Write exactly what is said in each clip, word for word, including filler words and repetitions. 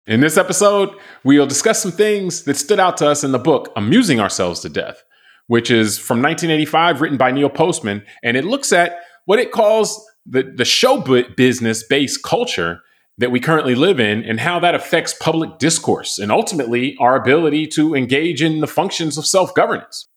In this episode, we'll discuss some things that stood out to us in the book, Amusing Ourselves to Death, which is from nineteen eighty-five, written by Neil Postman, and it looks at what it calls the, the show business-based culture that we currently live in and how that affects public discourse and ultimately our ability to engage in the functions of self-governance.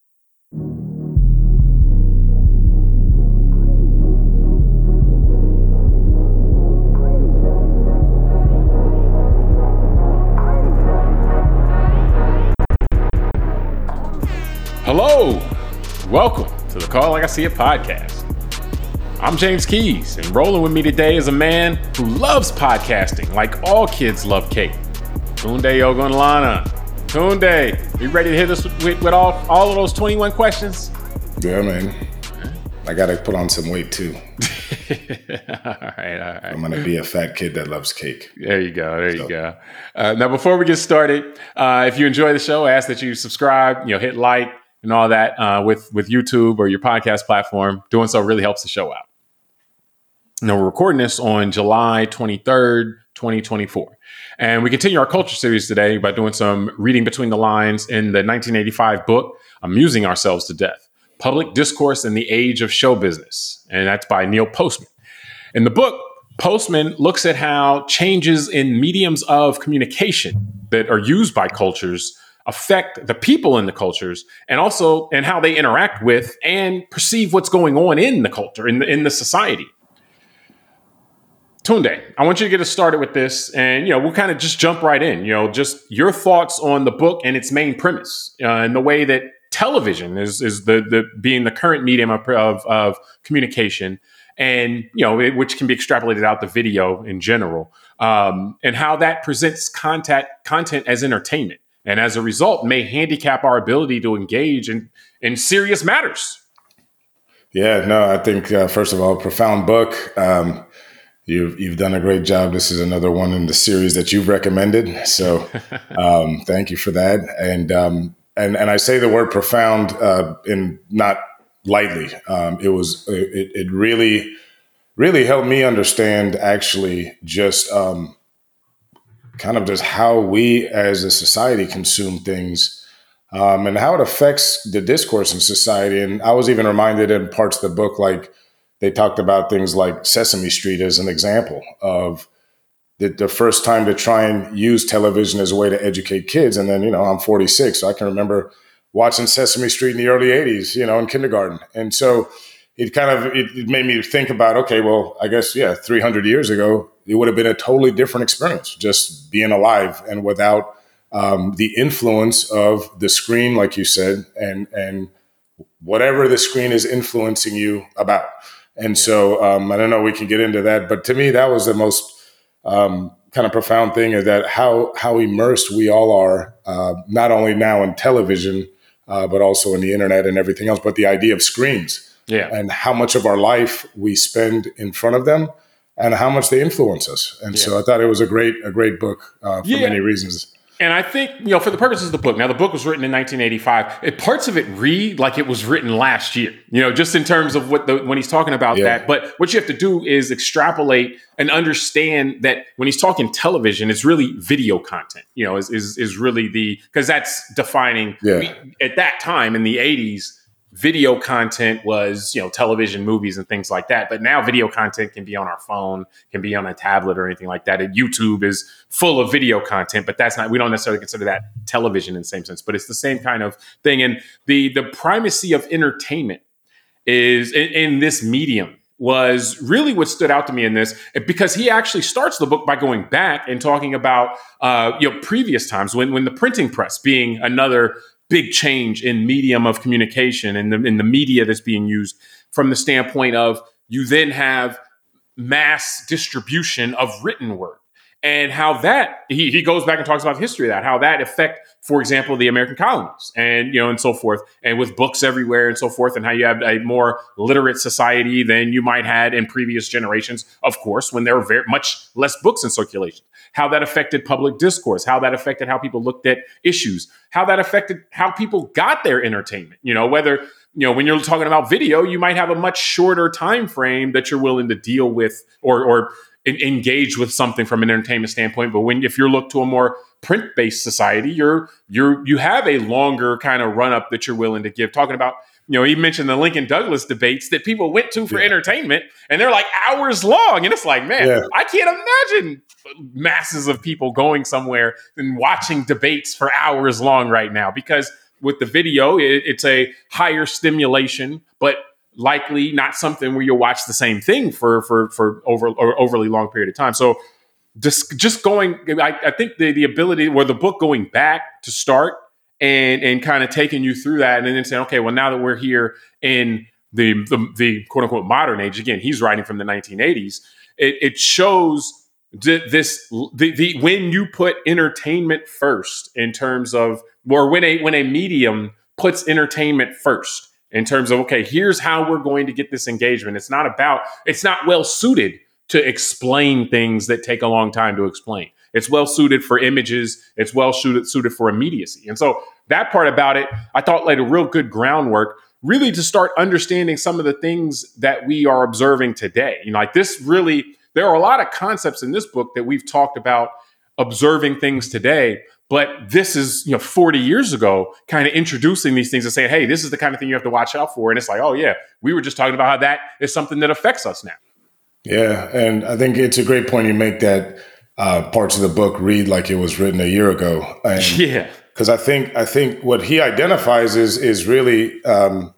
Hello, welcome to the Call Like I See It podcast. I'm James Keys, and rolling with me today is a man who loves podcasting like all kids love cake. Tunde Ogunlana. Tunde, you ready to hit us with, with, with all, all of those twenty-one questions? Yeah, man. I got to put on some weight too. all right, all right. I'm going to be a fat kid that loves cake. There you go. There so. you go. Uh, now, before we get started, uh, if you enjoy the show, I ask that you subscribe, you know, hit like and all that uh, with, with YouTube or your podcast platform. Doing so really helps the show out. Now, we're recording this on July twenty-third, twenty twenty-four. And we continue our culture series today by doing some reading between the lines in the nineteen eighty-five book, Amusing Ourselves to Death, Public Discourse in the Age of Show Business. And that's by Neil Postman. In the book, Postman looks at how changes in mediums of communication that are used by cultures affect the people in the cultures and also and how they interact with and perceive what's going on in the culture, in the, in the society. Tunde, I want you to get us started with this, and you know we'll kind of just jump right in. You know, just your thoughts on the book and its main premise, uh, and the way that television is is the the being the current medium of of, of communication, and you know it, which can be extrapolated out to video in general, um, and how that presents content content as entertainment, and as a result may handicap our ability to engage in in serious matters. Yeah, no, I think uh, first of all, profound book. Um, You've, you've done a great job. This is another one in the series that you've recommended. So um, thank you for that. And, um, and and I say the word profound uh, in not lightly. Um, it was it, it really, really helped me understand actually just um, kind of just how we as a society consume things um, and how it affects the discourse in society. And I was even reminded in parts of the book, like, they talked about things like Sesame Street as an example of the, the first time to try and use television as a way to educate kids. And then, you know, I'm forty-six, so I can remember watching Sesame Street in the early eighties, you know, in kindergarten. And so it kind of, it, it made me think about, okay, well, I guess, yeah, three hundred years ago, it would have been a totally different experience, just being alive and without um, the influence of the screen, like you said, and and whatever the screen is influencing you about. And so um, I don't know, we can get into that. But to me, that was the most um, kind of profound thing, is that how how immersed we all are, uh, not only now in television, uh, but also in the internet and everything else. But the idea of screens, yeah, and how much of our life we spend in front of them and how much they influence us. And yeah. so I thought it was a great a great book uh, for yeah. many reasons. And I think, you know, for the purposes of the book, now the book was written in nineteen eighty-five. It, parts of it read like it was written last year, you know, just in terms of what the, when he's talking about yeah. that. But what you have to do is extrapolate and understand that when he's talking television, it's really video content, you know, is is, is really the, because that's defining yeah. we, at that time in the eighties. Video content was, you know, television, movies, and things like that. But now video content can be on our phone, can be on a tablet or anything like that. And YouTube is full of video content, but that's not, we don't necessarily consider that television in the same sense, but it's the same kind of thing. And the, the primacy of entertainment is in, in this medium was really what stood out to me in this, because he actually starts the book by going back and talking about, uh, you know, previous times when, when the printing press being another big change in medium of communication and the, in the media that's being used, from the standpoint of you then have mass distribution of written word, and how that he, he goes back and talks about the history of that, how that affect, for example, the American colonies and, you know, and so forth, and with books everywhere and so forth, and how you have a more literate society than you might had in previous generations, of course, when there were very much less books in circulation, how that affected public discourse, how that affected how people looked at issues, how that affected how people got their entertainment, you know, whether, you know, when you're talking about video, you might have a much shorter time frame that you're willing to deal with or, or en- engaged with something from an entertainment standpoint. But when if you're looked to a more print-based society, you're you're you have a longer kind of run up that you're willing to give. Talking about, you know, he mentioned the Lincoln Douglas debates that people went to for Yeah. entertainment, and they're like hours long, and it's like, man, Yeah. I can't imagine masses of people going somewhere and watching debates for hours long right now, because with the video, it, it's a higher stimulation, but likely not something where you'll watch the same thing for for for over or overly long period of time. So just just going, I, I think the the ability, or the book going back to start and and kind of taking you through that, and then saying, okay, well, now that we're here in the the, the quote unquote modern age, again, he's writing from the nineteen eighties. It, it shows this the, the when you put entertainment first in terms of, or when a when a medium puts entertainment first in terms of, okay, here's how we're going to get this engagement. It's not about, it's not well suited to explain things that take a long time to explain. It's well suited for images. It's well suited suited for immediacy. And so that part about it, I thought laid a real good groundwork, really to start understanding some of the things that we are observing today. You know, like this really, there are a lot of concepts in this book that we've talked about observing things today, but this is, you know, forty years ago, kind of introducing these things and saying, hey, this is the kind of thing you have to watch out for. And it's like, oh yeah, we were just talking about how that is something that affects us now. Yeah, and I think it's a great point you make that uh, parts of the book read like it was written a year ago. And Yeah. Because I think I think what he identifies is is really um,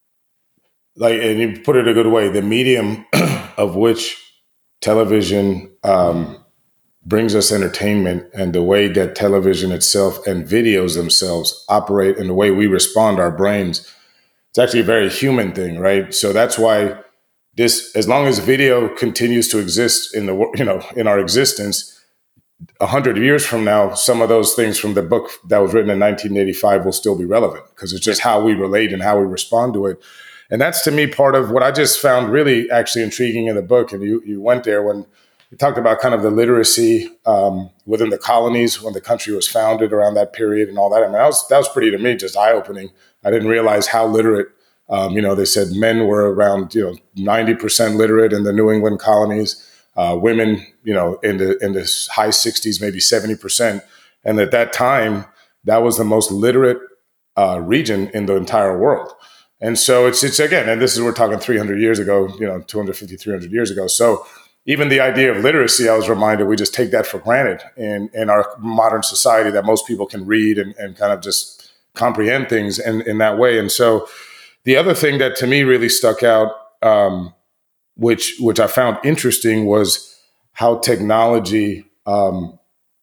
like, and you put it a good way, the medium of which television um, brings us entertainment, and the way that television itself and videos themselves operate, and the way we respond, our brains. It's actually a very human thing, right? So that's why this, as long as video continues to exist in the, you know, in our existence, a hundred years from now, some of those things from the book that was written in nineteen eighty-five will still be relevant, because it's just how we relate and how we respond to it. And that's, to me, part of what I just found really actually intriguing in the book. And you, you went there when you talked about kind of the literacy um, within the colonies when the country was founded around that period and all that. I mean, that was, that was pretty, to me, just eye-opening. I didn't realize how literate, um, you know, they said men were around, you know, ninety percent literate in the New England colonies. Uh, women, you know, in the in the high sixties, maybe seventy percent. And at that time, that was the most literate uh, region in the entire world. And so it's, it's again, and this is, we're talking three hundred years ago, you know, two hundred fifty, three hundred years ago. So even the idea of literacy, I was reminded, we just take that for granted in, in our modern society, that most people can read and, and kind of just comprehend things in, in that way. And so the other thing that to me really stuck out, um, which which I found interesting, was how technology um,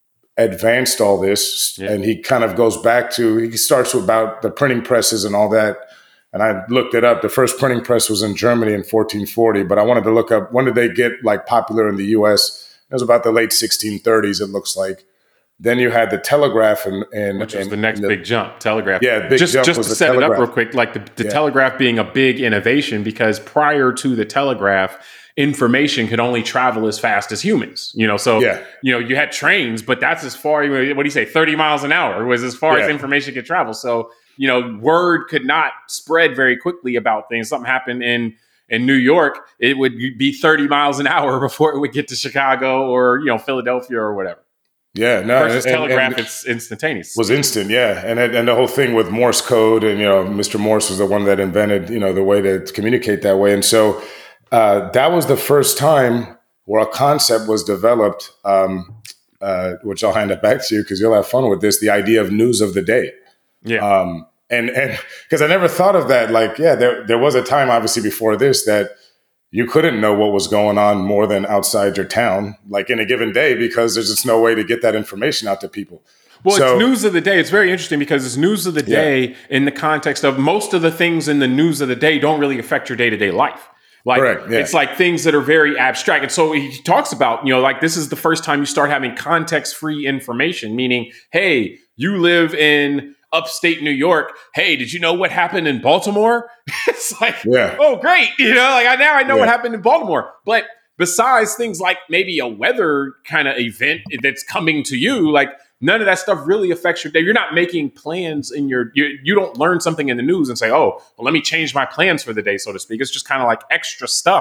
advanced all this. Yeah. And he kind of goes back to, he starts with about the printing presses and all that. And I looked it up. The first printing press was in Germany in fourteen forty, but I wanted to look up, when did they get like popular in the U S? It was about the late sixteen thirties, it looks like. Then you had the telegraph, and, and which was and, the next the, big jump, telegraph. Yeah, big just, jump just was to the set telegraph. it up real quick, like the, the yeah. telegraph being a big innovation, because prior to the telegraph, information could only travel as fast as humans. You know, so yeah. you know, you had trains, but that's as far. What do you say? thirty miles an hour was as far yeah. as information could travel. So you know, word could not spread very quickly about things. Something happened in in New York, it would be thirty miles an hour before it would get to Chicago or, you know, Philadelphia or whatever. Yeah, no. Versus and, telegraph, and it's instantaneous. Was instant, yeah. And and the whole thing with Morse code, and, you know, Mister Morse was the one that invented, you know, the way to communicate that way. And so uh, that was the first time where a concept was developed, um, uh, which I'll hand it back to you because you'll have fun with this, the idea of news of the day. Yeah. Um, and and because I never thought of that. Like, yeah, there there was a time, obviously, before this that you couldn't know what was going on more than outside your town, like in a given day, because there's just no way to get that information out to people. Well, so, it's news of the day. It's very interesting because it's news of the day yeah. in the context of most of the things in the news of the day don't really affect your day-to-day life. Like, correct, yeah. It's like things that are very abstract. And so he talks about, you know, like this is the first time you start having context-free information, meaning, hey, you live in upstate New York. Hey, did you know what happened in Baltimore? It's like, yeah. oh, great. You know, like I, now I know yeah. what happened in Baltimore. But besides things like maybe a weather kind of event that's coming to you, like none of that stuff really affects your day. You're not making plans in your, you, you don't learn something in the news and say, oh, well, let me change my plans for the day, so to speak. It's just kind of like extra stuff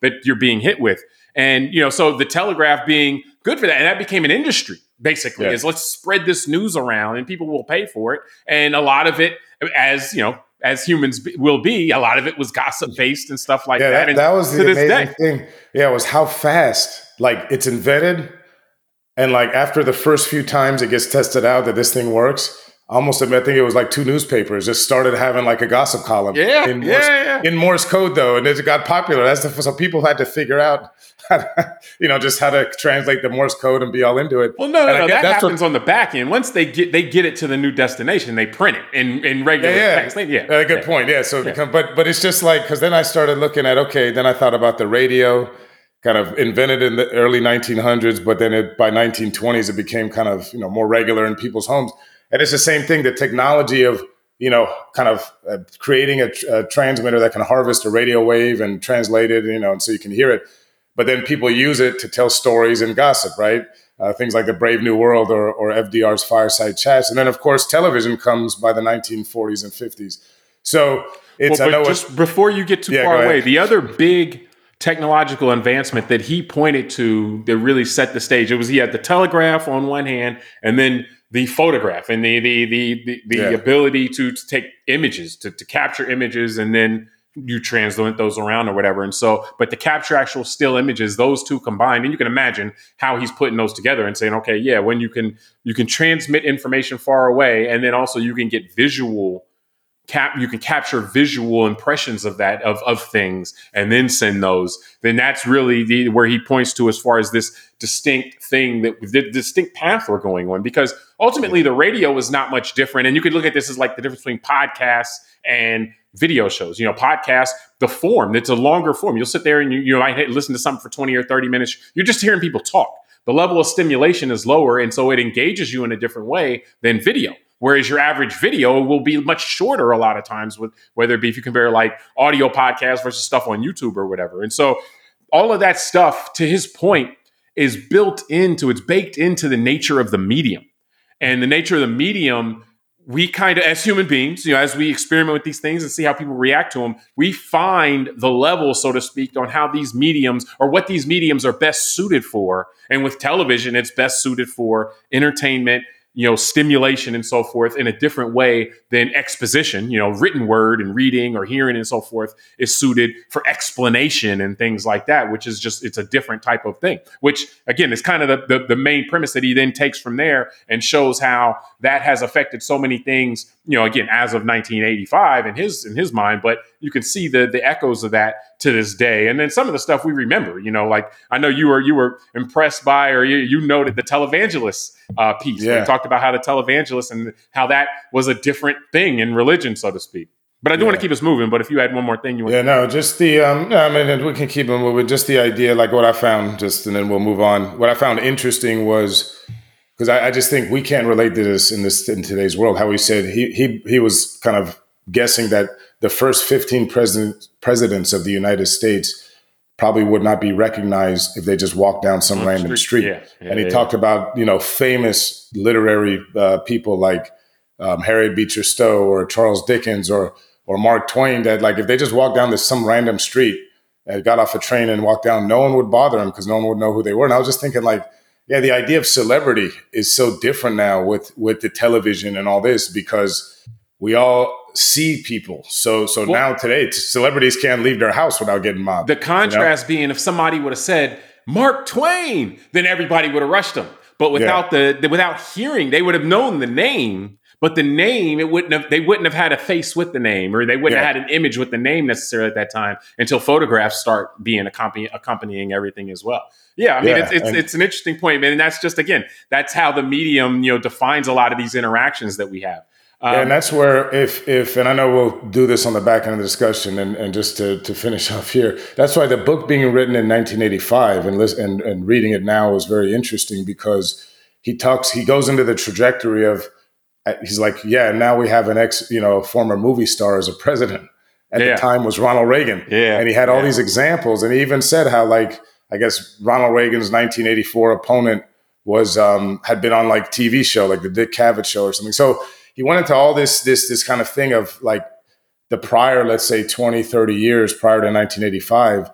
that you're being hit with. And, you know, so the Telegraph being good for that, and that became an industry, basically, yeah. is let's spread this news around and people will pay for it. And a lot of it, as, you know, as humans be, will be, a lot of it was gossip based and stuff like yeah, that. that. And that was the to this amazing day, thing. Yeah, it was how fast, like, it's invented. And like after the first few times it gets tested out that this thing works, almost I think it was like two newspapers just started having like a gossip column. Yeah, in yeah, Morse, yeah. in Morse code though, and it got popular. That's the, so people had to figure out, how to, you know, just how to translate the Morse code and be all into it. Well, no, no, and no. Guess, that happens what, on the back end. Once they get they get it to the new destination, they print it in, in regular yeah, text. Yeah, yeah. Uh, good yeah. point. Yeah, so it yeah. become, but but it's just like because then I started looking at okay, then I thought about the radio. Kind of invented in the early nineteen hundreds, but then it, by nineteen twenties, it became kind of, you know, more regular in people's homes. And it's the same thing, the technology of, you know, kind of uh, creating a, a transmitter that can harvest a radio wave and translate it, you know, and so you can hear it. But then people use it to tell stories and gossip, right? Uh, things like the Brave New World or, or F D R's Fireside Chats. And then, of course, television comes by the nineteen forties and fifties. So it's, well, I know just it's, before you get too yeah, far away, the other big technological advancement that he pointed to that really set the stage. It was he had the telegraph on one hand, and then the photograph and the the the the, the yeah. ability to, to take images, to, to capture images, and then you translate those around or whatever. And so, but to capture actual still images, those two combined, and you can imagine how he's putting those together and saying, okay, yeah, when you can you can transmit information far away, and then also you can get visual. Cap, you can capture visual impressions of that of, of things and then send those. Then that's really the where he points to as far as this distinct thing that the distinct path we're going on. Because ultimately the radio is not much different. And you could look at this as like the difference between podcasts and video shows. You know, podcasts, the form, it's a longer form. You'll sit there and you, you might listen to something for twenty or thirty minutes. You're just hearing people talk. The level of stimulation is lower, and so it engages you in a different way than video. Whereas your average video will be much shorter a lot of times, with whether it be if you compare like audio podcasts versus stuff on YouTube or whatever. And so all of that stuff, to his point, is built into, it's baked into the nature of the medium. And the nature of the medium, we kind of, as human beings, you know, as we experiment with these things and see how people react to them, we find the level, so to speak, on how these mediums or what these mediums are best suited for. And with television, it's best suited for entertainment, you know, stimulation and so forth in a different way than exposition, you know, written word and reading or hearing and so forth is suited for explanation and things like that, which is just, it's a different type of thing, which again, is kind of the, the, the main premise that he then takes from there and shows how that has affected so many things, you know, again, as of nineteen eighty-five in his, in his mind, but you can see the, the echoes of that to this day. And then some of the stuff we remember, you know, like I know you were, you were impressed by, or you, you noted the televangelist uh, piece. Yeah. We talked about how the televangelist and how that was a different thing in religion, so to speak. But I do yeah. want to keep us moving. But if you had one more thing you want yeah, to no, just the, um, no, I mean, we can keep them moving. Just the idea, like what I found, just, and then we'll move on. What I found interesting was, because I, I just think we can't relate to this in this, in today's world, how he said he, he, he was kind of guessing that the first fifteen president, presidents of the United States probably would not be recognized if they just walked down some On random street. street. Yeah. Yeah, and he yeah, talked yeah. about, you know, famous literary uh, people like um, Harriet Beecher Stowe or Charles Dickens or or Mark Twain, that like if they just walked down this some random street and got off a train and walked down, no one would bother them because no one would know who they were. And I was just thinking like, yeah, the idea of celebrity is so different now with with the television and all this because we all see people. So so well, now today, celebrities can't leave their house without getting mobbed. The contrast you know? being if somebody would have said Mark Twain, then everybody would have rushed them. But without yeah. the, the without hearing, they would have known the name. But the name, it wouldn't have. They wouldn't have had a face with the name, or they wouldn't yeah. have had an image with the name necessarily at that time until photographs start being accompany, accompanying everything as well. Yeah, I mean, yeah, it's it's, and, it's an interesting point, man. And that's just again, that's how the medium, you know, defines a lot of these interactions that we have. Um, yeah, and that's where if if and I know we'll do this on the back end of the discussion, and, and just to, to finish off here, that's why the book being written in nineteen eighty-five and listen, and and reading it now is very interesting because he talks, he goes into the trajectory of. He's like, yeah, now we have an ex, you know, former movie star as a president. At yeah. the time was Ronald Reagan. Yeah. And he had all yeah. these examples. And he even said how, like, I guess Ronald Reagan's nineteen eighty-four opponent was, um, had been on like T V show, like the Dick Cavett show or something. So he went into all this, this, this kind of thing of like the prior, let's say twenty, thirty years prior to nineteen eighty-five,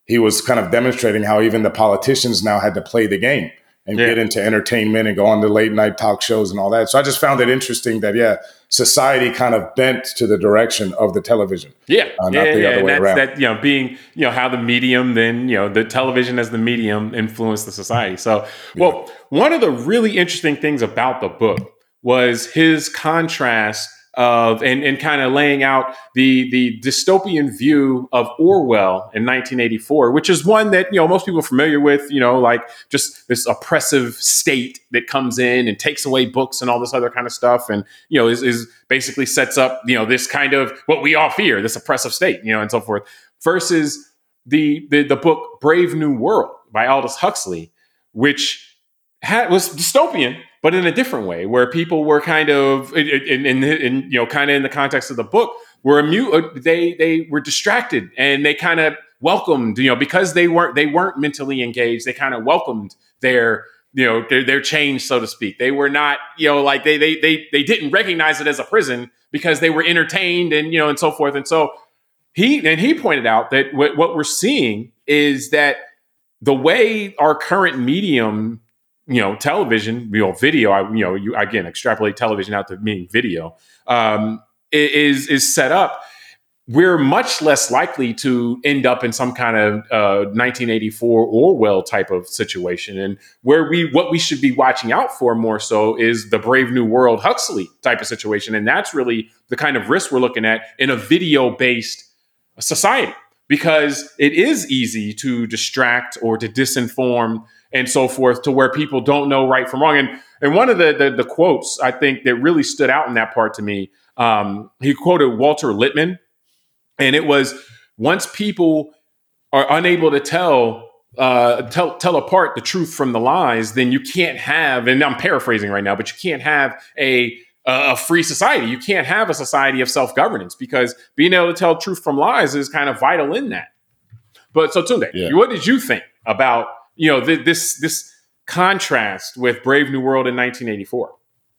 he was kind of demonstrating how even the politicians now had to play the game and yeah. get into entertainment and go on the late night talk shows and all that. So I just found it interesting that, yeah, society kind of bent to the direction of the television. Yeah. Uh, not yeah, the yeah. other and way that's around. that, you know, being, you know, how the medium then, you know, the television as the medium influenced the society. So, well, yeah. one of the really interesting things about the book was his contrast of and, and kind of laying out the the dystopian view of Orwell in nineteen eighty-four, which is one that, you know, most people are familiar with, you know, like just this oppressive state that comes in and takes away books and all this other kind of stuff. And, you know, is, is basically sets up, you know, this kind of what we all fear, this oppressive state, you know, and so forth, versus the the, the book Brave New World by Aldous Huxley, which had, was dystopian, but in a different way, where people were kind of, in, in, in you know, kind of in the context of the book, were immune. They they were distracted, and they kind of welcomed, you know, because they weren't they weren't mentally engaged. They kind of welcomed their, you know, their, their change, so to speak. They were not, you know, like they they they they didn't recognize it as a prison because they were entertained, and you know, and so forth. And so he and he pointed out that what, what we're seeing is that the way our current medium, you know, television, you know, video, I, you know, you again extrapolate television out to meaning video, um, is is set up. We're much less likely to end up in some kind of uh, nineteen eighty-four Orwell type of situation, and where we what we should be watching out for more so is the Brave New World Huxley type of situation, and that's really the kind of risk we're looking at in a video based society, because it is easy to distract or to disinform and so forth, to where people don't know right from wrong. And and one of the the, the quotes I think that really stood out in that part to me, um, he quoted Walter Lippmann, and it was, once people are unable to tell uh, tell tell apart the truth from the lies, then you can't have, and I'm paraphrasing right now, but you can't have a a free society. You can't have a society of self-governance, because being able to tell truth from lies is kind of vital in that. But so Tunde, yeah. what did you think about, you know, th- this this contrast with Brave New World in nineteen eighty-four?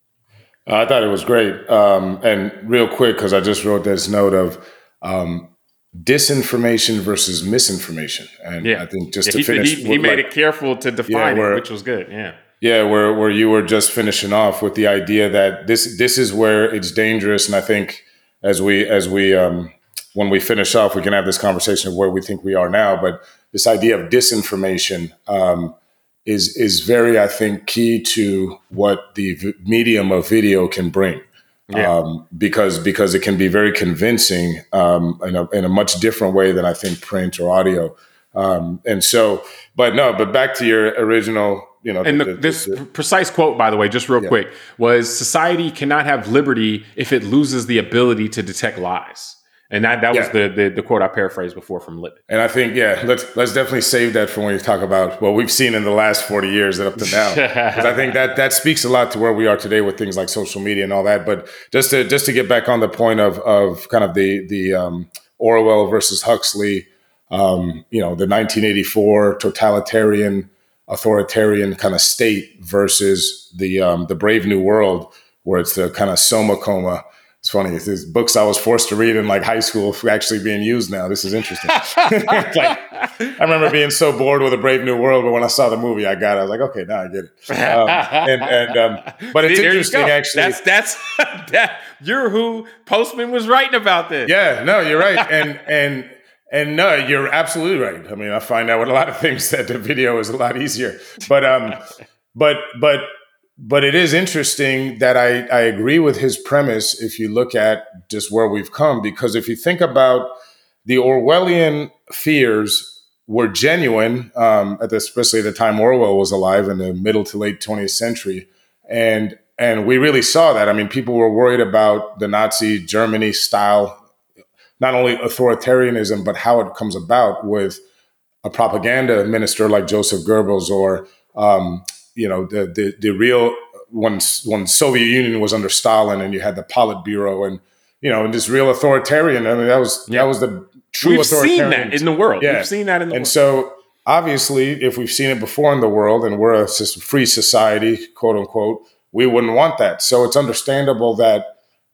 Uh, I thought it was great. Um, and real quick, because I just wrote this note of um, disinformation versus misinformation. And yeah. I think just yeah, to he, finish. He, he made like, it careful to define yeah, where, it, which was good. Yeah. Yeah, where where you were just finishing off with the idea that this this is where it's dangerous. And I think as we as we um, when we finish off, we can have this conversation of where we think we are now. But this idea of disinformation um, is is very, I think, key to what the v- medium of video can bring, yeah. um, because because it can be very convincing um, in a in a much different way than I think print or audio. Um, and so, but no, but back to your original. You know, and the, the, the, this the, precise quote, by the way, just real yeah. quick, was society cannot have liberty if it loses the ability to detect lies. And that, that yeah. was the, the the quote I paraphrased before from Lippmann. And I think, yeah, let's let's definitely save that for when we talk about what we've seen in the last forty years and up to now. Because I think that that speaks a lot to where we are today with things like social media and all that. But just to just to get back on the point of of kind of the the um, Orwell versus Huxley, um, you know, the nineteen eighty-four totalitarian, authoritarian kind of state versus the um, the Brave New World, where it's the kind of soma coma. It's funny. It's these books I was forced to read in like high school actually being used now. This is interesting. Like, I remember being so bored with A Brave New World, but when I saw the movie, I got it. I was like, okay, now I get it. Um, and, and um, but it's See, interesting, actually. That's that's that. You're who Postman was writing about this. Yeah, no, you're right. And and and no, you're absolutely right. I mean, I find out with a lot of things that the video is a lot easier. But um, but but. But it is interesting that I, I agree with his premise if you look at just where we've come, because if you think about the Orwellian fears were genuine, um, at the, especially at the time Orwell was alive in the middle to late twentieth century. And and we really saw that. I mean, people were worried about the Nazi Germany style, not only authoritarianism, but how it comes about with a propaganda minister like Joseph Goebbels or um you know, the, the, the real, when, when Soviet Union was under Stalin and you had the Politburo and, you know, and this real authoritarian, I mean, that was, yeah. that was the true We've authoritarian. We've seen that in the world. Yeah. We've seen that in the and world. And so obviously, if we've seen it before in the world and we're a free society, quote unquote, we wouldn't want that. So it's understandable that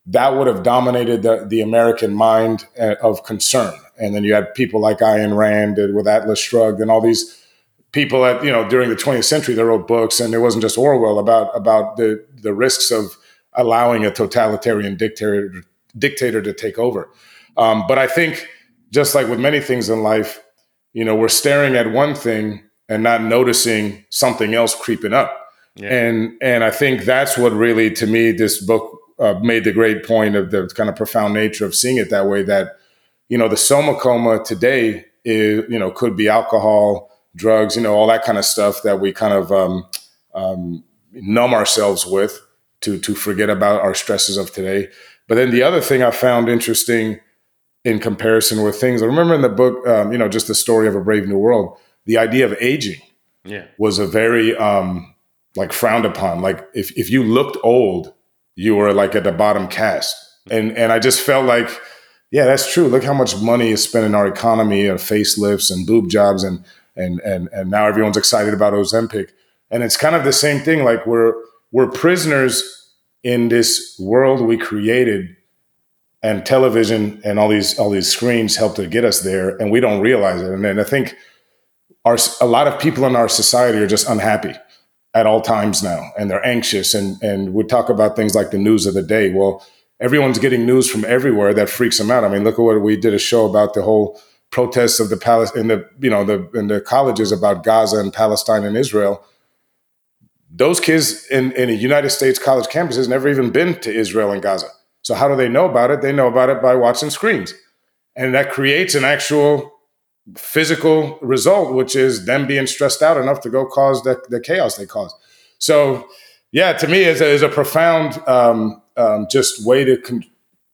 that would have dominated the, the American mind uh, of concern. And then you had people like Ayn Rand with Atlas Shrugged and all these people at, you know, during the twentieth century that wrote books, and it wasn't just Orwell about about the the risks of allowing a totalitarian dictator dictator to take over. Um, but I think, just like with many things in life, you know, we're staring at one thing and not noticing something else creeping up. Yeah. And and I think that's what really, to me, this book uh, made the great point of the kind of profound nature of seeing it that way. That, you know, the soma coma today is, you know, could be alcohol, drugs, you know, all that kind of stuff that we kind of um, um, numb ourselves with to to forget about our stresses of today. But then the other thing I found interesting in comparison with things, I remember in the book, um, you know, just the story of A Brave New World, the idea of aging yeah. was a very um, like frowned upon. Like if if you looked old, you were like at the bottom caste. And and I just felt like, yeah, that's true. Look how much money is spent in our economy on facelifts and boob jobs, and and and and now everyone's excited about Ozempic. And it's kind of the same thing. Like we're we're prisoners in this world we created, and television and all these all these screens help to get us there, and we don't realize it. And then I think our a lot of people in our society are just unhappy at all times now, and they're anxious. And and we talk about things like the news of the day. Well, everyone's getting news from everywhere that freaks them out. I mean, look at what we did a show about the whole protests of the Palace in the you know the in the colleges about Gaza and Palestine and Israel. Those kids in in a United States college campuses never even been to Israel and Gaza. So how do they know about it? They know about it by watching screens. And that creates an actual physical result, which is them being stressed out enough to go cause the, the chaos they cause. So, yeah, to me, it's a, it's a profound um, um, just way to con-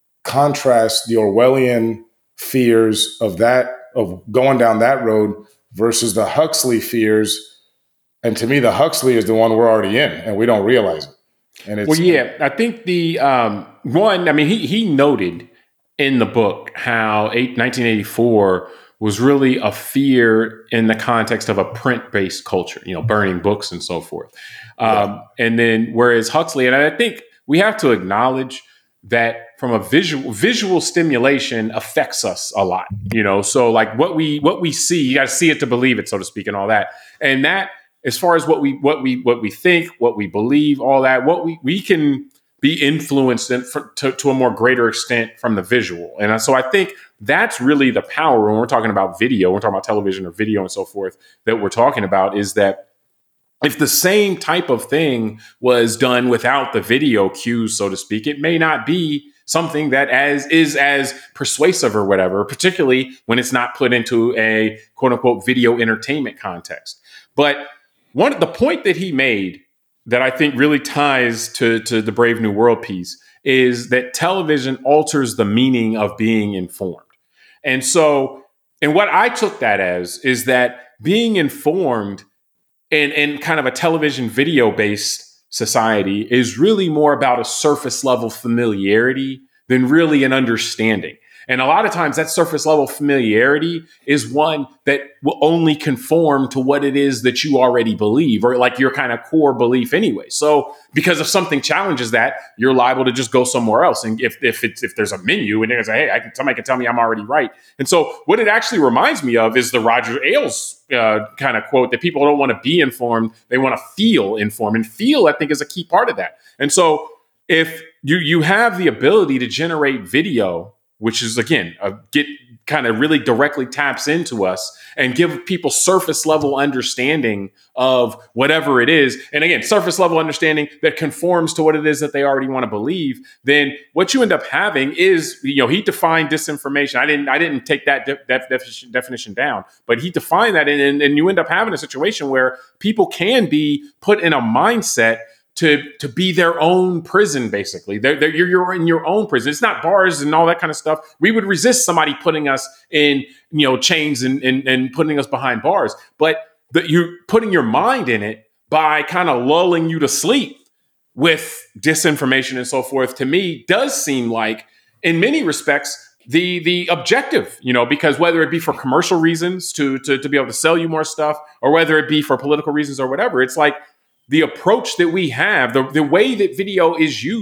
contrast the Orwellian fears of that, of going down that road versus the Huxley fears. And to me, the Huxley is the one we're already in, and we don't realize it. And it's, well, yeah, I think the um, one, I mean, he he noted in the book how eight, nineteen eighty-four was really a fear in the context of a print-based culture, you know, burning books and so forth. Um, yeah. And then whereas Huxley, and I think we have to acknowledge that from a visual visual stimulation affects us a lot, you know, so like what we what we see, you got to see it to believe it, so to speak, and all that. And that, as far as what we what we what we think, what we believe, all that, what we we can be influenced in for, to, to a more greater extent from the visual. And so I think that's really the power when we're talking about video, we're talking about television or video and so forth, that we're talking about is that if the same type of thing was done without the video cues, so to speak, it may not be something that as is as persuasive or whatever, particularly when it's not put into a quote unquote video entertainment context. But one, the point that he made that I think really ties to, to the Brave New World piece is that television alters the meaning of being informed. And so, and what I took that as is that being informed in, in kind of a television video based society is really more about a surface level familiarity than really an understanding. And a lot of times that surface level familiarity is one that will only conform to what it is that you already believe, or like your kind of core belief anyway. So because if something challenges that, you're liable to just go somewhere else. And if if it's, if there's a menu and there's a, hey, I can, somebody can tell me I'm already right. And so what it actually reminds me of is the Roger Ailes uh, kind of quote that people don't want to be informed. They want to feel informed, and feel, I think, is a key part of that. And so if you, you have the ability to generate video, which is, again, a get kind of really directly taps into us and give people surface level understanding of whatever it is. And again, surface level understanding that conforms to what it is that they already want to believe. Then what you end up having is, you know, he defined disinformation. I didn't, I didn't take that de- def- definition, definition down, but he defined that. And, and, and you end up having a situation where people can be put in a mindset to to be their own prison, basically. They're, they're, you're, you're in your own prison. It's not bars and all that kind of stuff. We would resist somebody putting us in, you know, chains and and, and putting us behind bars. But the, you're putting your mind in it by kind of lulling you to sleep with disinformation and so forth, to me, does seem like, in many respects, the the objective, you know, because whether it be for commercial reasons to, to, to be able to sell you more stuff, or whether it be for political reasons or whatever, it's like, the approach that we have, the, the way that video is used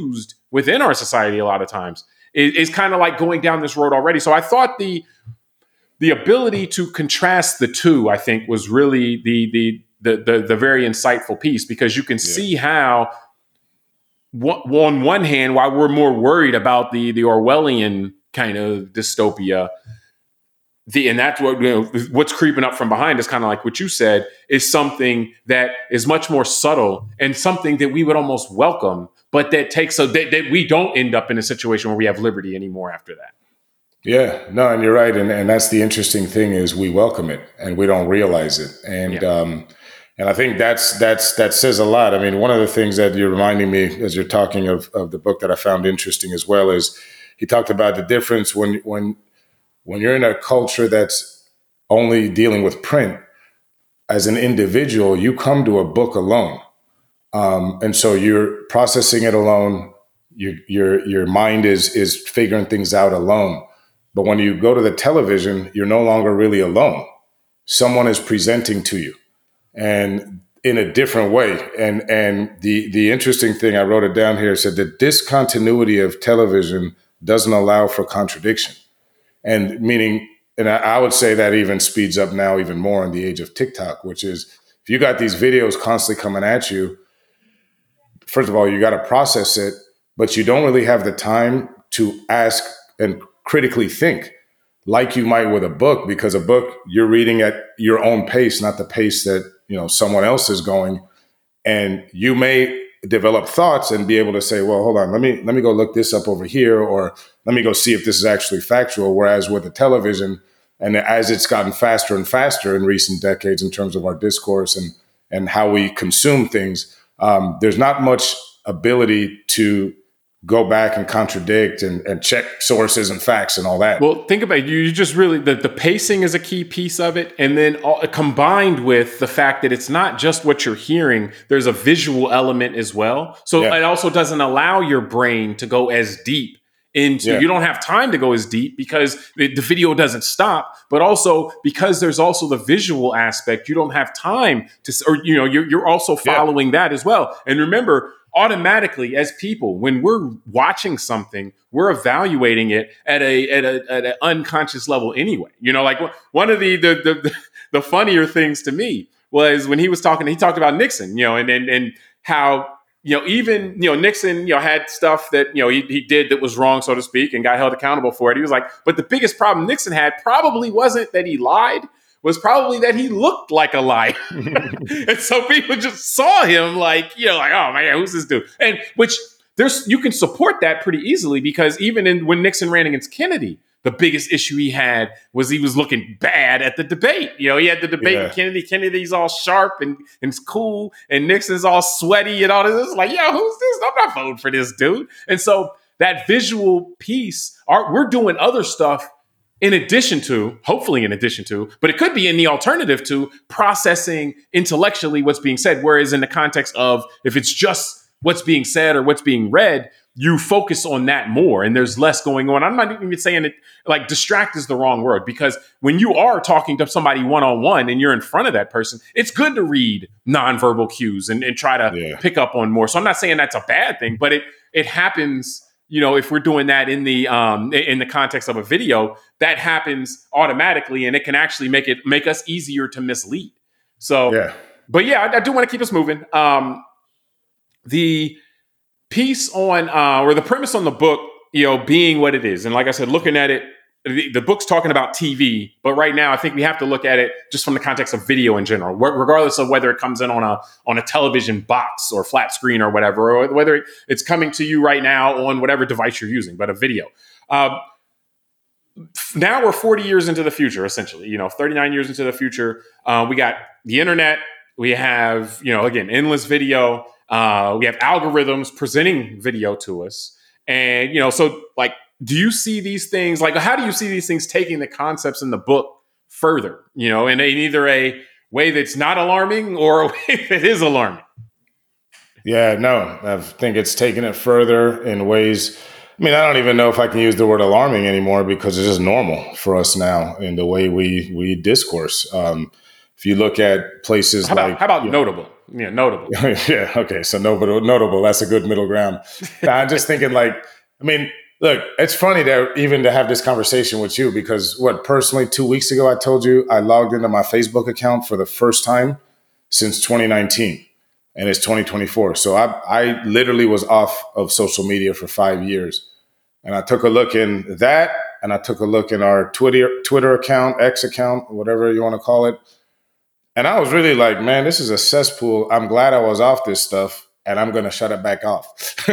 within our society a lot of times is, is kind of like going down this road already. So I thought the the ability to contrast the two, I think, was really the the the the, the very insightful piece, because you can yeah. see how on one hand, while we're more worried about the the Orwellian kind of dystopia, the and that's what, you know, what's creeping up from behind is kind of like what you said, is something that is much more subtle and something that we would almost welcome, but that takes so that, that we don't end up in a situation where we have liberty anymore after that. Yeah, no, and you're right, and and that's the interesting thing, is we welcome it and we don't realize it, and yeah. um, and I think that's that's that says a lot. I mean, one of the things that you're reminding me as you're talking of of the book that I found interesting as well is he talked about the difference when when when you're in a culture that's only dealing with print. As an individual, you come to a book alone, um, and so you're processing it alone. Your your your mind is is figuring things out alone. But when you go to the television, you're no longer really alone. Someone is presenting to you, and in a different way. And and the the interesting thing, I wrote it down here, said the discontinuity of television doesn't allow for contradiction. And meaning, and I, I would say that even speeds up now even more in the age of TikTok, which is if you got these videos constantly coming at you, first of all, you got to process it, but you don't really have the time to ask and critically think like you might with a book, because a book you're reading at your own pace, not the pace that, you know, someone else is going. And you may develop thoughts and be able to say, well, hold on, let me let me go look this up over here, or let me go see if this is actually factual. Whereas with the television, and as it's gotten faster and faster in recent decades in terms of our discourse and and how we consume things, um, there's not much ability to go back and contradict and, and check sources and facts and all that. Well, think about it. You just really, the, the pacing is a key piece of it. And then all, combined with the fact that it's not just what you're hearing, there's a visual element as well. So yeah. it also doesn't allow your brain to go as deep into, yeah. you don't have time to go as deep because the, the video doesn't stop, but also because there's also the visual aspect, you don't have time to, or, you know, you're, you're also following yeah. that as well. And remember, automatically, as people, when we're watching something, we're evaluating it at a at a at an unconscious level anyway. You know, like one of the the the, the funnier things to me was when he was talking. He talked about Nixon, you know, and and and how, you know, even, you know, Nixon, you know, had stuff that, you know, he, he did that was wrong, so to speak, and got held accountable for it. He was like, but the biggest problem Nixon had probably wasn't that he lied, was probably that he looked like a liar. And so people just saw him like, you know, like, oh man, who's this dude? And which there's, you can support that pretty easly, because even in, when Nixon ran against Kennedy, the biggest issue he had was he was looking bad at the debate. You know, he had the debate yeah. with Kennedy. Kennedy's all sharp and, and it's cool, and Nixon's all sweaty and all this. It's like, yo, who's this? I'm not voting for this dude. And so that visual piece, our, we're doing other stuff in addition to, hopefully in addition to, but it could be in the alternative to processing intellectually what's being said. Whereas in the context of, if it's just what's being said or what's being read, you focus on that more and there's less going on. I'm not even saying it, like distract is the wrong word, because when you are talking to somebody one-on-one and you're in front of that person, it's good to read nonverbal cues and, and try to yeah. pick up on more. So I'm not saying that's a bad thing, but it it happens. You know, if we're doing that in the um, in the context of a video, that happens automatically, and it can actually make it make us easier to mislead. So, yeah. but yeah, I, I do want to keep us moving. Um, the piece on uh, or the premise on the book, you know, being what it is, and like I said, looking at it, the, the book's talking about T V, but right now I think we have to look at it just from the context of video in general, regardless of whether it comes in on a on a television box or flat screen or whatever, or whether it's coming to you right now on whatever device you're using, but a video. Um, now we're forty years into the future, essentially, you know, thirty-nine years into the future. Uh, we got the internet. We have, you know, again, endless video. Uh, we have algorithms presenting video to us. And, you know, so like, do you see these things, like, how do you see these things taking the concepts in the book further, you know, in, a, in either a way that's not alarming or a way that is alarming? Yeah, no, I think it's taking it further in ways. I mean, I don't even know if I can use the word alarming anymore, because it's just normal for us now in the way we, we discourse. Um, if you look at places how about, like, how about notable? Know, Yeah, notable. Yeah. Okay. So notable, notable. That's a good middle ground. Now, I'm just thinking, like, I mean, look, it's funny that even to have this conversation with you because what personally two weeks ago I told you I logged into my Facebook account for the first time since twenty nineteen, and it's twenty twenty-four. So I I literally was off of social media for five years, and I took a look in that, and I took a look in our Twitter Twitter account, X account, whatever you want to call it. And I was really like, man, this is a cesspool. I'm glad I was off this stuff, and I'm going to shut it back off.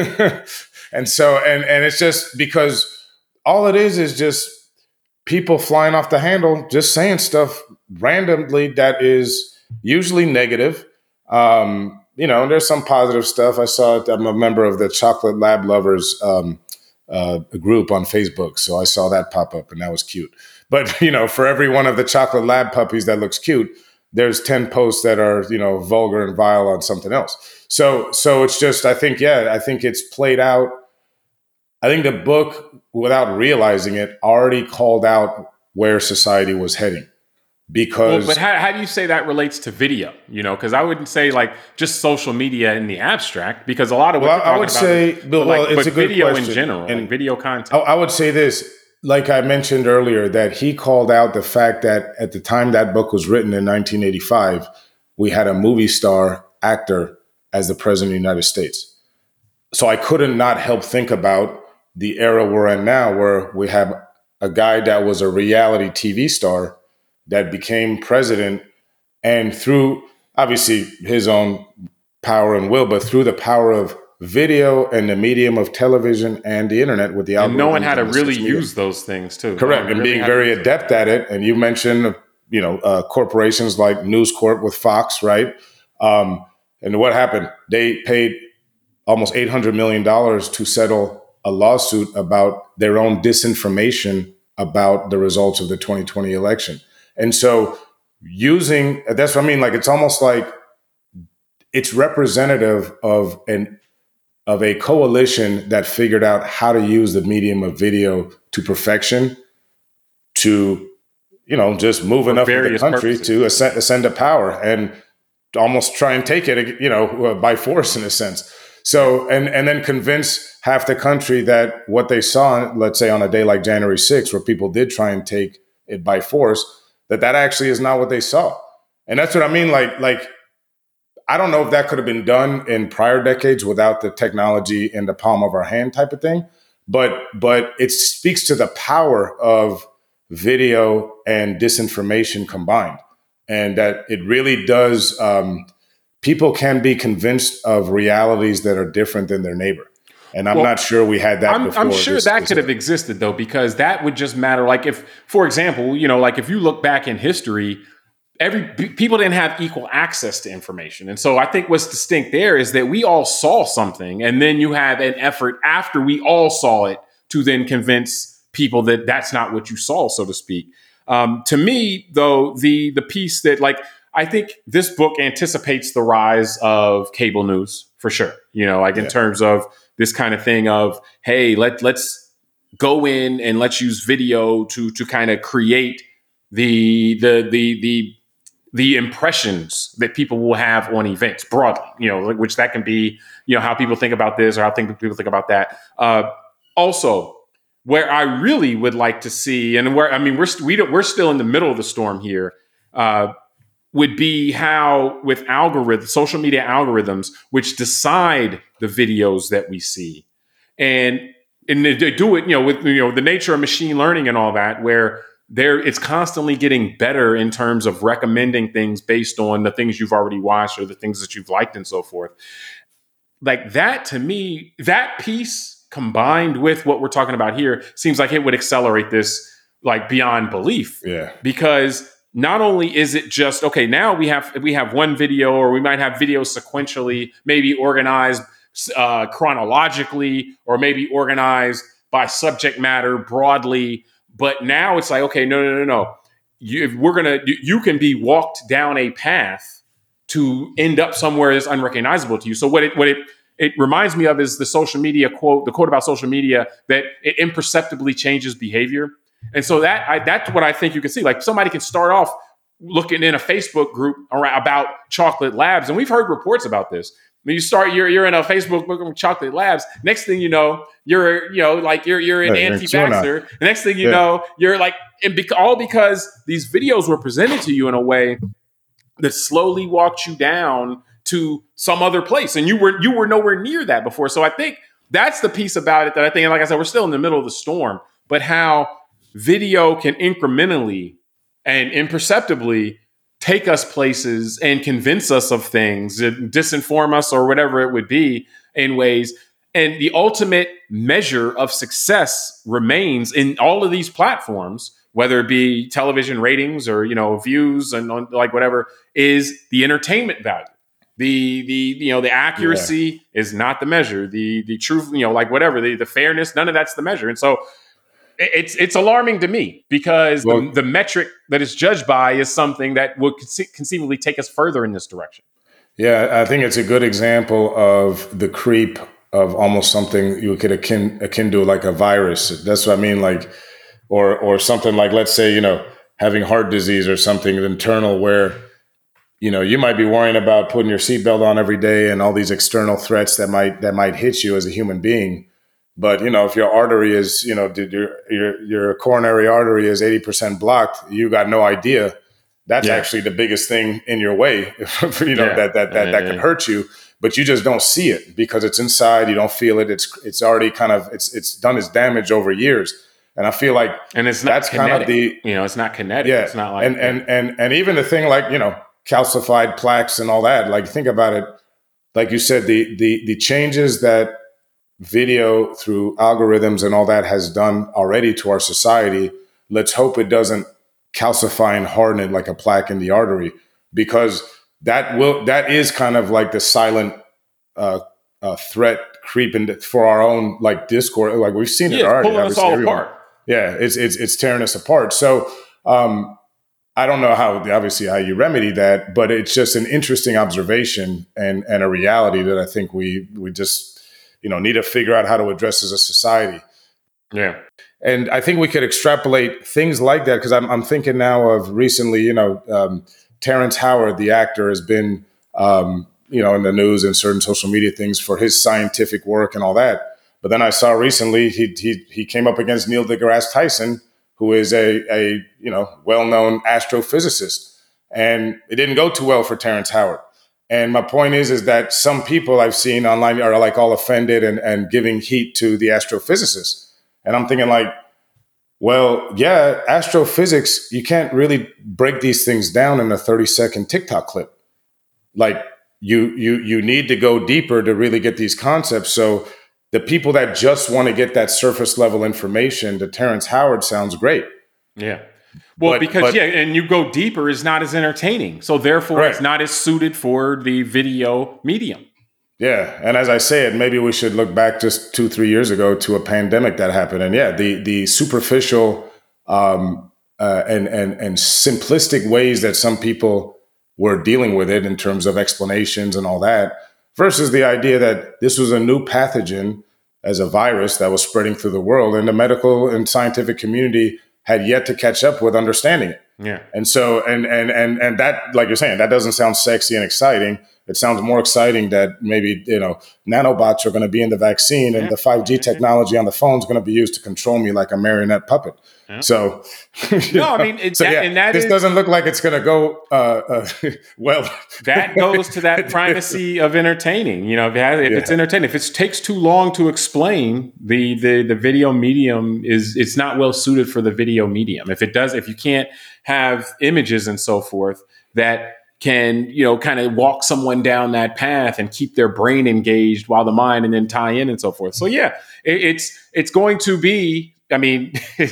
and so, and and it's just because all it is is just people flying off the handle, just saying stuff randomly that is usually negative. Um, you know, there's some positive stuff. I saw it. I'm a member of the Chocolate Lab Lovers um, uh, group on Facebook, so I saw that pop up, and that was cute. But you know, for every one of the Chocolate Lab puppies that looks cute, there's ten posts that are, you know, vulgar and vile on something else. So, so it's just, I think, yeah, I think it's played out. I think the book, without realizing it, already called out where society was heading. Because, well, but how, how do you say that relates to video? You know, because I wouldn't say like just social media in the abstract, because a lot of what well, you're talking I would about say, is, well, like, it's but a good video question. in general, and like video content. I, I would say this. Like I mentioned earlier, that he called out the fact that at the time that book was written in nineteen eighty-five, we had a movie star actor as the president of the United States. So I couldn't not help think about the era we're in now, where we have a guy that was a reality T V star that became president, and through obviously his own power and will, but through the power of video and the medium of television and the internet with the algorithms. And knowing how to and really use those things too. Correct. No, and really being very adept at it. And you mentioned, you know, uh, corporations like News Corp with Fox, right? Um, and what happened? They paid almost eight hundred million dollars to settle a lawsuit about their own disinformation about the results of the twenty twenty election. And so using, that's what I mean, like, it's almost like it's representative of an of a coalition that figured out how to use the medium of video to perfection to, you know, just move enough of the country purposes. to ascend, ascend to power and almost try and take it, you know, by force in a sense. So, and, and then convince half the country that what they saw, let's say on a day like January sixth, where people did try and take it by force, that that actually is not what they saw. And that's what I mean. Like, like, I don't know if that could have been done in prior decades without the technology in the palm of our hand type of thing. But but it speaks to the power of video and disinformation combined, and that it really does. Um, people can be convinced of realities that are different than their neighbor. And I'm well, not sure we had that I'm, before. I'm sure this, that this could have existed, though, because that would just matter. Like if, for example, you know, like if you look back in history, every people didn't have equal access to information. And so I think what's distinct there is that we all saw something, and then you have an effort after we all saw it to then convince people that that's not what you saw, so to speak. Um, to me, though, the the piece that like I think this book anticipates the rise of cable news for sure. You know, like in yeah. terms of this kind of thing of, hey, let let's go in and let's use video to to kind of create the the the the the impressions that people will have on events broadly, you know, which that can be, you know, how people think about this or how think people think about that. Uh, also, where I really would like to see, and where I mean, we're st- we don't, we're still in the middle of the storm here, uh, would be how with algorithms, social media algorithms, which decide the videos that we see, and and they do it, you know, with you know the nature of machine learning and all that, where there it's constantly getting better in terms of recommending things based on the things you've already watched or the things that you've liked and so forth. Like that, to me, that piece combined with what we're talking about here seems like it would accelerate this like beyond belief. Yeah. Because not only is it just, okay, now we have we have one video, or we might have videos sequentially, maybe organized uh, chronologically, or maybe organized by subject matter broadly. But now it's like, okay, no, no, no, no. You, if we're gonna, you, you can be walked down a path to end up somewhere that's unrecognizable to you. So what it what it it reminds me of is the social media quote, the quote about social media, that it imperceptibly changes behavior. And so that I, that's what I think you can see. Like somebody can start off looking in a Facebook group around, about Chocolate Labs, and we've heard reports about this. When you start, you're you're in a Facebook group with Chocolate Labs. Next thing you know, you're you know like you're you're an yeah, anti-vaxxer. The next thing you yeah. know, you're like, and bec- all because these videos were presented to you in a way that slowly walked you down to some other place, and you were you were nowhere near that before. So I think that's the piece about it that I think, and like I said, we're still in the middle of the storm, but how video can incrementally and imperceptibly take us places and convince us of things, disinform us or whatever it would be in ways. And the ultimate measure of success remains in all of these platforms, whether it be television ratings or, you know, views and like whatever, is the entertainment value. The the you know the accuracy yeah. is not the measure. The the truth, you know, like whatever, the, the fairness, none of that's the measure. And so it's it's alarming to me because well, the, the metric that it's judged by is something that would conce- conceivably take us further in this direction. Yeah, I think it's a good example of the creep of almost something you could akin akin to like a virus. That's what I mean, like, or or something like, let's say, you know, having heart disease or something internal where, you know, you might be worrying about putting your seatbelt on every day and all these external threats that might that might hit you as a human being. But, you know, if your artery is, you know, your your your coronary artery is eighty percent blocked, you got no idea. That's yeah. actually the biggest thing in your way, you know, yeah. that that that, that could hurt you. But you just don't see it because it's inside. You don't feel it. It's it's already kind of it's it's done its damage over years. And I feel like and it's not that's kinetic. kind of the you know, it's not kinetic. Yeah. It's not like and, and and and even the thing like, you know, calcified plaques and all that. Like, think about it. Like you said, the the the changes that video through algorithms and all that has done already to our society. Let's hope it doesn't calcify and harden it like a plaque in the artery, because that will that is kind of like the silent uh, uh, threat creeping for our own like discord. Like, we've seen it yeah, already. Pulling us all everyone. apart. Yeah, it's it's it's tearing us apart. So um, I don't know how obviously how you remedy that, but it's just an interesting observation and and a reality that I think we we just you know need to figure out how to address as a society. Yeah. And I think we could extrapolate things like that, because I'm, I'm thinking now of recently, you know, um, Terrence Howard, the actor, has been, um, you know, in the news and certain social media things for his scientific work and all that. But then I saw recently he he he came up against Neil deGrasse Tyson, who is a a you know well-known astrophysicist, and it didn't go too well for Terrence Howard. And my point is, is that some people I've seen online are like all offended and, and giving heat to the astrophysicist. And I'm thinking like, well, yeah, astrophysics, you can't really break these things down in a thirty second TikTok clip. Like you, you, you need to go deeper to really get these concepts. So the people that just want to get that surface level information, to Terrence Howard sounds great. Yeah. Well, but, because, but, yeah, and you go deeper is not as entertaining. So therefore, right. it's not as suited for the video medium. Yeah. And as I say it, maybe we should look back just two, three years ago to a pandemic that happened. And yeah, the the superficial um, uh, and, and, and simplistic ways that some people were dealing with it in terms of explanations and all that, versus the idea that this was a new pathogen as a virus that was spreading through the world, and the medical and scientific community had yet to catch up with understanding it. Yeah. And so, and, and, and, and that, like you're saying, that doesn't sound sexy and exciting. It sounds more exciting that maybe, you know, nanobots are going to be in the vaccine, and yeah. the five G technology on the phone is going to be used to control me like a marionette puppet. Yeah. So, no, know, I mean, it, so, that, yeah, and that this is, doesn't look like it's going to go uh, uh, well. That goes to that primacy of entertaining. You know, if, it has, if yeah. it's entertaining, if it takes too long to explain, the, the the video medium is it's not well suited for the video medium. If it does, if you can't have images and so forth that can, you know, kind of walk someone down that path and keep their brain engaged while the mind and then tie in and so forth. So yeah, it, it's it's going to be. I mean,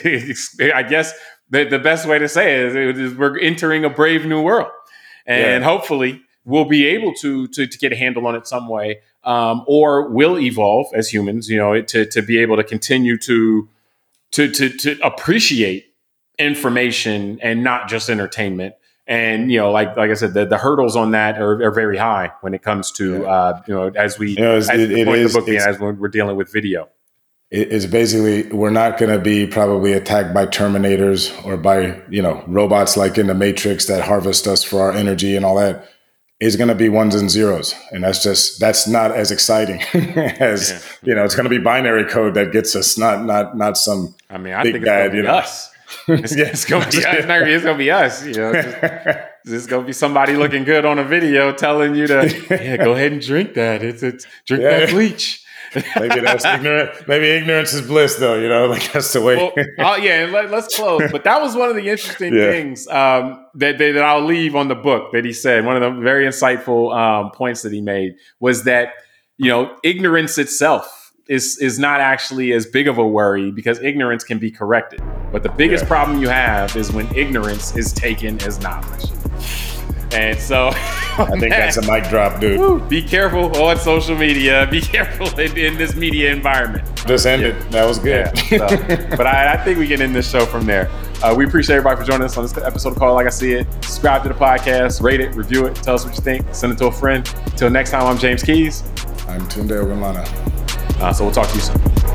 I guess the, the best way to say it is, is we're entering a brave new world, and yeah. hopefully we'll be able to, to to get a handle on it some way, um, or will evolve as humans, you know, to to be able to continue to to to to appreciate information and not just entertainment. And, you know, like like I said, the, the hurdles on that are, are very high when it comes to, yeah. uh, you know, as we, you know, as it, the point of the book being, as when we're dealing with video. is basically we're not going to be probably attacked by Terminators or by, you know, robots like in the Matrix that harvest us for our energy and all that. It's going to be ones and zeros. And that's just, that's not as exciting as, yeah. you know, it's going to be binary code that gets us, not, not, not some I mean, I big think bad, it's you going to know. be us. It's, yeah. it's going to be us. It's going to be us. You know, it's, it's going to be somebody looking good on a video telling you to, yeah, go ahead and drink that. It's, it's drink yeah. that bleach. Maybe that's ignorant. Maybe ignorance is bliss, though. You know, like that's the way. Well, uh, yeah, and let, let's close. But that was one of the interesting yeah. things um, that, that that I'll leave on the book that he said. One of the very insightful um, points that he made was that, you know, ignorance itself is is not actually as big of a worry because ignorance can be corrected. But the biggest yeah. problem you have is when ignorance is taken as knowledge. And so I think man, that's a mic drop, dude. Woo, be careful on social media. Be careful in, in this media environment. Just ended. Yeah. That was good. Yeah, so, but I, I think we can end this show from there. Uh, we appreciate everybody for joining us on this episode of Call Like I See It. Subscribe to the podcast, rate it, review it, tell us what you think, send it to a friend. Until next time, I'm James Keys. I'm Tunde Ogunlana. Uh, so we'll talk to you soon.